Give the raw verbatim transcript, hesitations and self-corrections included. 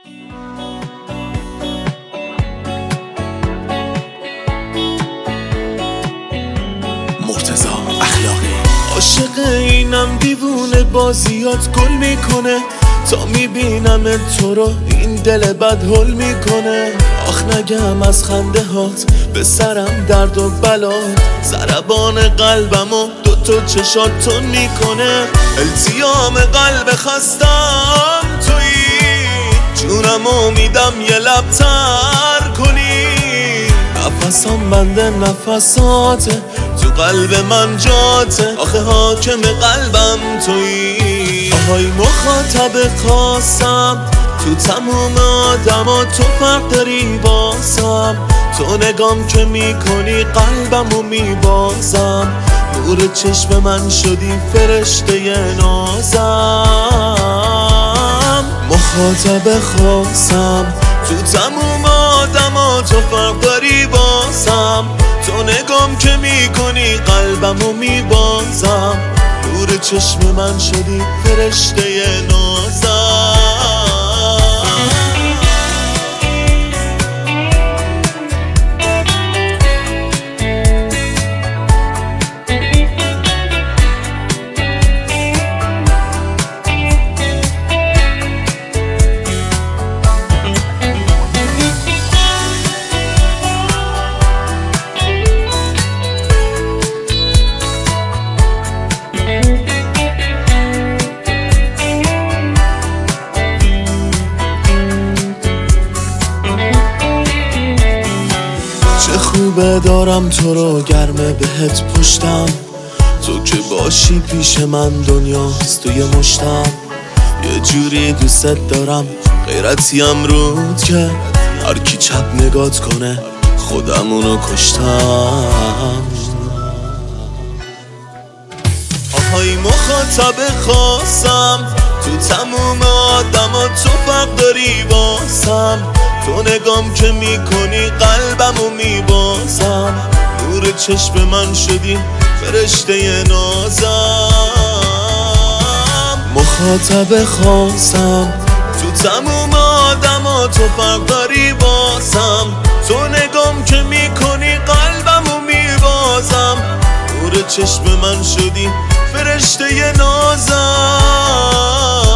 مرتضی اخلاقی. عاشق اینم دیوونه بازیات گل میکنه، تا میبینم تو رو این دل بد هل میکنه. آخ نگم از خنده هات به سرم درد و بلات، ضربان قلبم و دو تا چشاتون میکنه. التیام قلب خستم تویی، جونمو میدم یه لب تر کنی. نفسم بنده نفساته، تو قلب من جاته، آخه حاکم قلبم تویی. آهای مخاطب خاصم، تو تموم آدما تو فرق داری باسم. تو نگام که میکنی قلبمو میبازم، نور چشم من شدی فرشته نازم. مخاطب خاصم، تو تموم آدما تو فرق داری باسم. تو نگام که میکنی قلبمو میبازم، نور چشم من شدی فرشته نازم. خوبه دارم تو رو گرمه بهت پشتم، تو که باشی پیش من دنیاست توی مشتم. یه جوری دوست دارم غیرتیم رود که هر کی چپ نگات کنه خودمونو کشتم. آهای مخاطب خاصم، تو تموم آدما تو فرق داری باسم. تو نگام که میکنی قلبمو میبازم، نور چشم من شدی فرشته نازم. مخاطب خاصم، تو تموم آدما تو فرق داری باسم. تو نگام که میکنی قلبمو میبازم، نور چشم من شدی فرشته نازم.